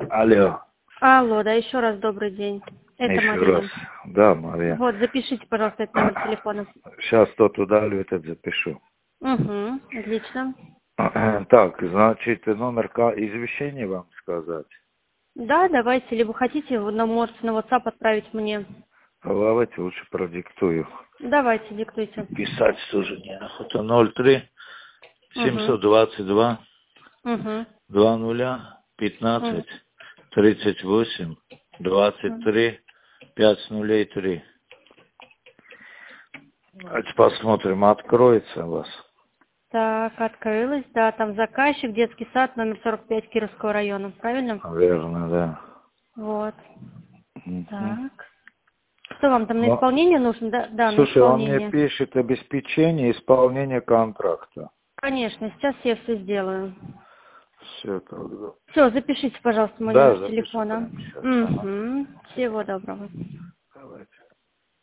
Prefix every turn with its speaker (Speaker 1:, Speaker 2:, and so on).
Speaker 1: Алло.
Speaker 2: Алло, да, еще раз добрый день. Это
Speaker 1: Еще
Speaker 2: Мария.
Speaker 1: раз. Да, Мария.
Speaker 2: Вот, запишите, пожалуйста, этот номер телефона.
Speaker 1: Сейчас тот удалю, этот запишу.
Speaker 2: Угу, отлично.
Speaker 1: Так, значит, номер извещения вам сказать.
Speaker 2: Да, давайте, либо хотите, можете на WhatsApp отправить мне.
Speaker 1: Давайте лучше продиктую.
Speaker 2: Давайте, диктуйте.
Speaker 1: Писать тоже неохота. 03 722
Speaker 2: Угу.
Speaker 1: 20 15 38 23 503. Давайте посмотрим, откроется у вас.
Speaker 2: Так, открылась, да, там заказчик, детский сад, номер 45 Кировского района, правильно?
Speaker 1: Верно, да.
Speaker 2: Вот.
Speaker 1: Мгм.
Speaker 2: Так. Что вам там на
Speaker 1: Но,
Speaker 2: исполнение нужно? Да, да, на
Speaker 1: слушай, он мне
Speaker 2: исполнение.
Speaker 1: пишет обеспечение исполнения контракта.
Speaker 2: Конечно, сейчас я все сделаю.
Speaker 1: Все тогда.
Speaker 2: Все, запишите, пожалуйста, мой
Speaker 1: Да,
Speaker 2: номер
Speaker 1: запишу
Speaker 2: телефона.
Speaker 1: прямо сейчас. Ага.
Speaker 2: Угу. Всего доброго.
Speaker 1: Давайте.